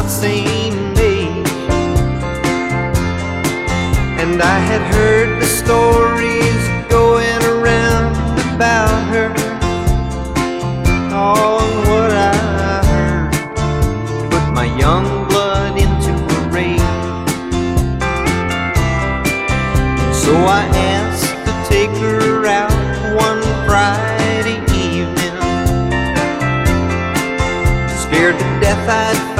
same age, and I had heard the stories going around about her. All what I heard put my young blood into a rage. So I